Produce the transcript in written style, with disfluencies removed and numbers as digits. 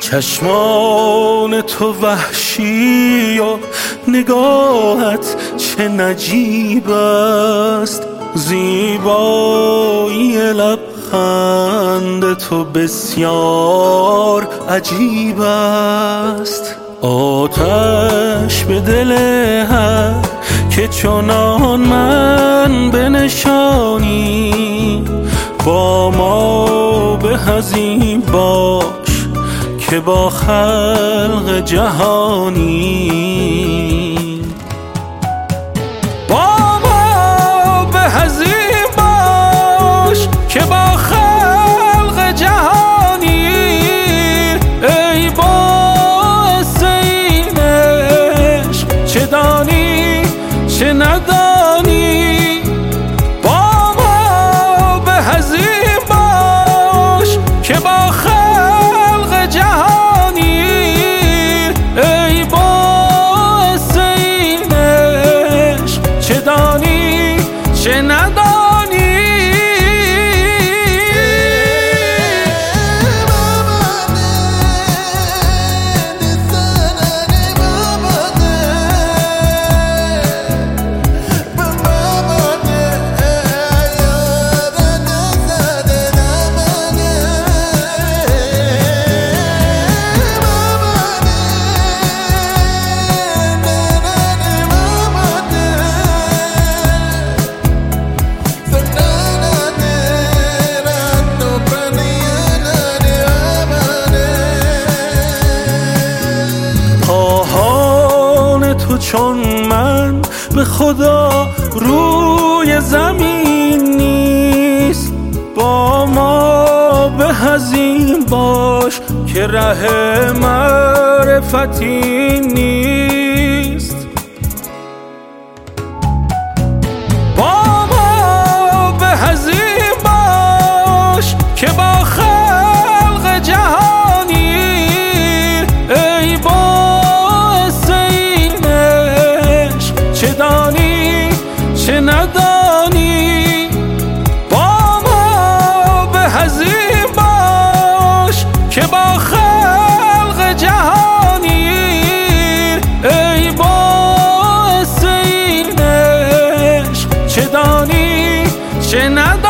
چشمان تو وحشی و نگاهت چه نجیب است، زیبایی لبخند تو بسیار عجیب است. آتش به دل هر که چنان من بنشانی، با ما به از این باش که با خلق جهانی. با ما به از این باش که با خلق جهانی، ای باعث این عشق چه دانی چه ندانی. با ما به از این باش که با خلق جهانی، ای باعث این عشق چه دانی چه ندانی. تو چون من به خدا روی زمین نیست، با ما به از این باش که ره معرفتی نیست. با ما به از این باش که با خلق جهانی، ای چه دانی چه ندانی. با ما به از این باش که با خلق جهانی، ای باعث این عشق چه دانی چه ندانی.